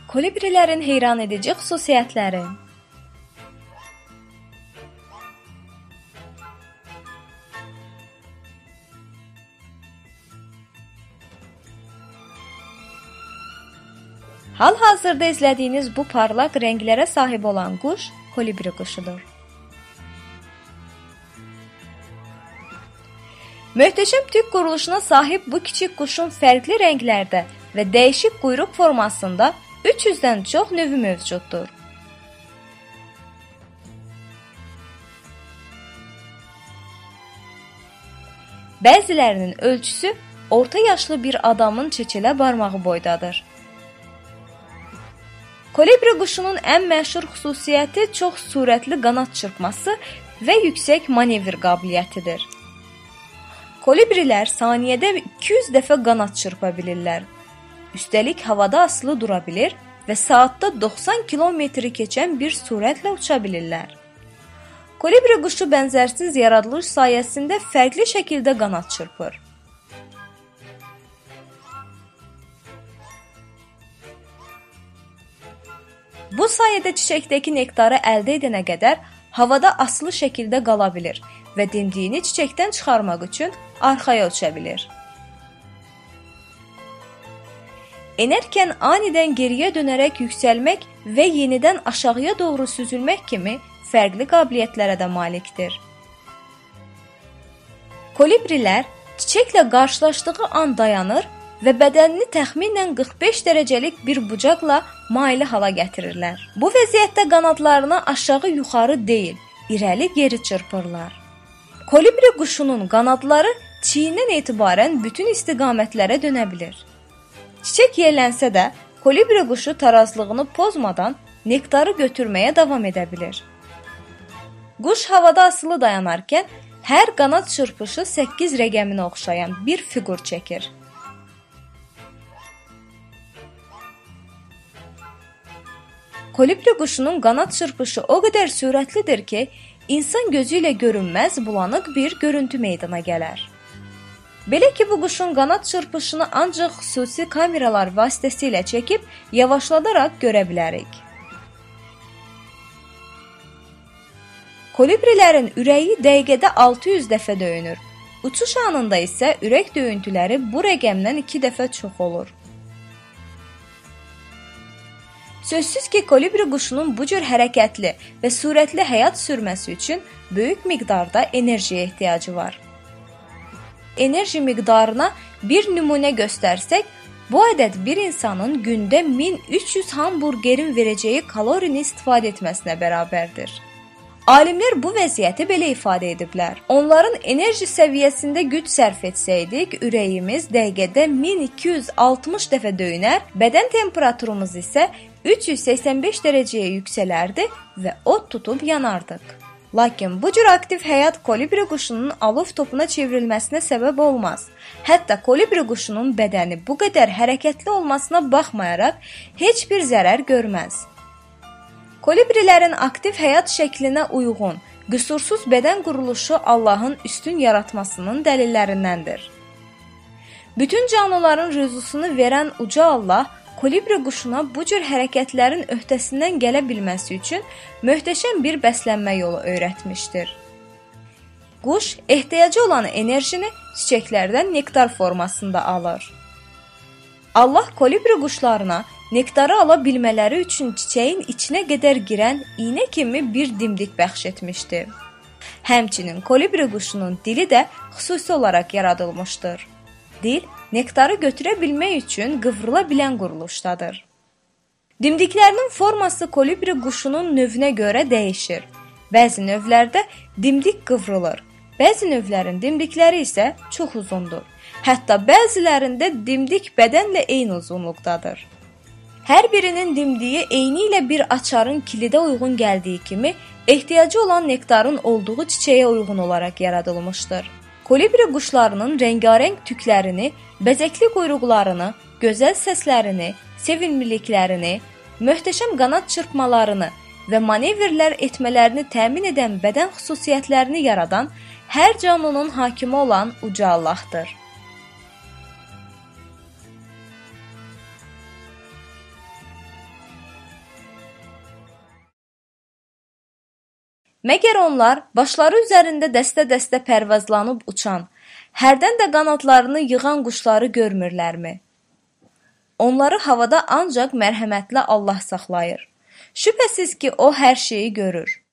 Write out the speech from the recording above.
Kolibrilərin heyran edici xüsusiyyətləri. Hal-hazırda izlədiyiniz bu parlaq rənglərə sahib olan quş kolibri quşudur. Möhtəşəm tük quruluşuna sahib bu kiçik quşun fərqli rənglərdə və dəyişik quyruq formasında 300-dən çox növü mövcuddur. Bəzilərinin ölçüsü orta yaşlı bir adamın çeçilə barmağı boydadır. Kolibri quşunun ən məşhur xüsusiyyəti çox sürətli qanad çırpması və yüksək manevr qabiliyyətidir. Kolibrilər saniyədə 200 dəfə qanad çırpa bilirlər. Üstəlik havada asılı dura bilir və saatda 90 kilometri keçən bir sürətlə uça bilirlər. Kolibri quşu bənzərsiz yaradılış sayəsində fərqli şəkildə qanad çırpır. Bu sayədə çiçəkdəki nektarı əldə edənə qədər havada asılı şəkildə qala bilir və dimdiyini çiçəkdən çıxarmaq üçün arxaya uça bilir. Enərkən anidən geriyə dönərək yüksəlmək və yenidən aşağıya doğru süzülmək kimi fərqli qabiliyyətlərə də malikdir. Kolibrilər çiçəklə qarşılaşdığı an dayanır və bədənini təxminən 45 dərəcəlik bir bucaqla maili hala gətirirlər. Bu vəziyyətdə qanadlarını aşağı-yuxarı deyil, irəli-geri çırpırlar. Kolibri quşunun qanadları çiyindən etibarən bütün istiqamətlərə dönə bilir. Çiçək yellənsə də, kolibri quşu tarazlığını pozmadan nektarı götürməyə davam edə bilir. Quş havada asılı dayanarkən hər qanad çırpışı 8 rəqəminə oxşayan bir fiqur çəkir. Kolibri quşunun qanad çırpışı o qədər sürətlidir ki, insan gözü ilə görünməz bulanıq bir görüntü meydana gələr. Belə ki, bu quşun qanad çırpışını ancaq xüsusi kameralar vasitəsilə çəkib yavaşladaraq görə bilərik. Kolibrilərin ürəyi dəqiqədə 600 dəfə döyünür. Uçuş anında isə ürək döyüntüləri bu rəqəmdən 2 dəfə çox olur. Sözsüz ki, kolibri quşunun bu cür hərəkətli və sürətli həyat sürməsi üçün böyük miqdarda enerjiyə ehtiyacı var. Enerji miqdarına bir nümunə göstərsək, bu ədəd bir insanın gündə 1300 hamburgerin verəcəyi kalorini istifadə etməsinə bərabərdir. Alimlər bu vəziyyəti belə ifadə ediblər. Onların enerji səviyyəsində güc sərf etsəydik, ürəyimiz dəqiqədə 1260 dəfə döyünər, bədən temperaturumuz isə 385 dərəcəyə yüksələrdi və od tutub yanardıq. Lakin bu cür aktiv həyat kolibri quşunun alov topuna çevrilməsinə səbəb olmaz. Hətta kolibri quşunun bədəni bu qədər hərəkətli olmasına baxmayaraq heç bir zərər görməz. Kolibrilərin aktiv həyat şəklinə uyğun, qüsursuz bədən quruluşu Allahın üstün yaratmasının dəlillərindəndir. Bütün canlıların rızısını verən uca Allah, kolibri quşuna bu cür hərəkətlərin öhdəsindən gələ bilməsi üçün möhtəşəm bir bəslənmə yolu öyrətmişdir. Quş ehtiyacı olan enerjini çiçəklərdən nektar formasında alır. Allah kolibri quşlarına nektarı ala bilmələri üçün çiçəyin içinə qədər girən iynə kimi bir dimdik bəxş etmişdir. Həmçinin kolibri quşunun dili də xüsusi olaraq yaradılmışdır. Dil nektarı götürə bilmək üçün qıvrıla bilən quruluşdadır. Dimdiklərinin forması kolibri quşunun növünə görə dəyişir. Bəzi növlərdə dimdik qıvrılır, bəzi növlərin dimdikləri isə çox uzundur. Hətta bəzilərində dimdik bədənlə eyni uzunluqdadır. Hər birinin dimdiyi eyni ilə bir açarın kilidə uyğun gəldiyi kimi, ehtiyacı olan nektarın olduğu çiçəyə uyğun olaraq yaradılmışdır. Kolibri quşlarının rəngarəng tüklərini, bəzəkli quyruqlarını, gözəl səslərini, sevimliliklərini, möhtəşəm qanad çırpmalarını və manevrlər etmələrini təmin edən bədən xüsusiyyətlərini yaradan hər canlının hakimi olan uca Allahdır. Məgər onlar başları üzərində dəstə-dəstə pərvazlanıb uçan, hərdən də qanadlarını yığan quşları görmürlərmi? Onları havada ancaq mərhəmətli Allah saxlayır. Şübhəsiz ki, O hər şeyi görür.